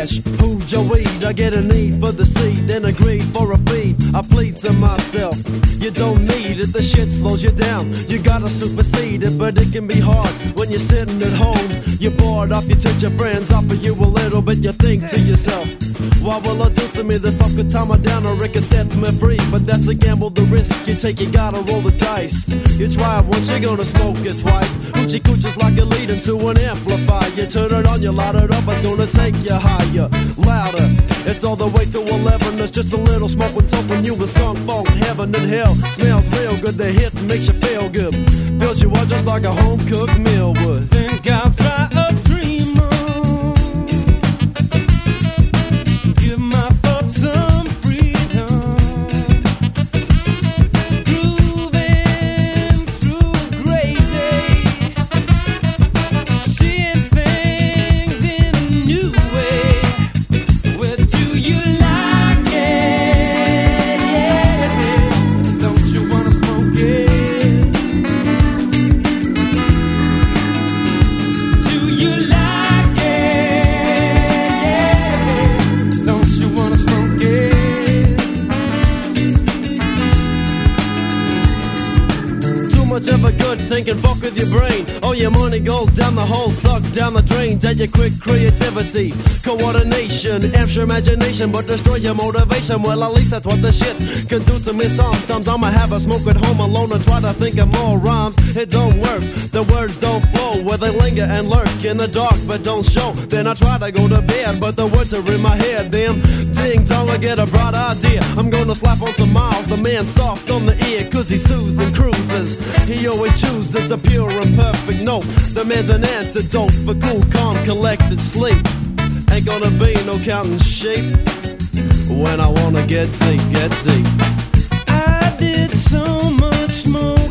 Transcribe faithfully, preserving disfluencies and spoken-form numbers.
cash. Who'd your weed? I get a need for the seed, then agreed for a feed. I plead to myself, you don't need it, the shit slows you down. You gotta supersede it, but it can be hard when you're sitting at home. You're bored off, you touch your friends, offer you a little bit, you think to yourself, what will it do to me? This stuff could tie me down or it could set me free. But that's a gamble, the risk you take, you gotta roll the dice. You try it once, you're gonna smoke it twice. Hoochie coochie's like a lead into an amplifier. You turn it on, you light it up, it's gonna take you higher, louder. It's all the way to eleven, there's just a little smoke when when you a skunk funk, heaven and hell. Smells real good, the hit makes you feel good. Fills you up just like a home-cooked meal would. Think I'll try a dream on. Give my thoughts some freedom. Grooving through a great day. Seeing things in a new way. Where do you like it? Yeah. Don't you wanna smoke it? Do you like it? Don't you wanna smoke it? Too much of a good thinking, fuck with your brain. All your money goes down the hole, suck down the drain. Dead your quick creativity, coordination, amps your imagination, but destroy your motivation. Well, at least that's what the shit can do to me sometimes. I'ma have a smoke at home alone and try to think of more rhymes. It don't work, the words don't flow, where they linger and lurk in the dark but don't show. Then I try to go to bed, but the words are in my head. Damn, ding dong, I get a bright idea. I'm gonna slap on some miles, the man soft on the ear, cause he soothes and cruises. He always chooses the pure and perfect note. The man's an antidote for cool, calm, collected sleep. Ain't gonna be no counting sheep when I wanna get deep, get deep. I did so much more.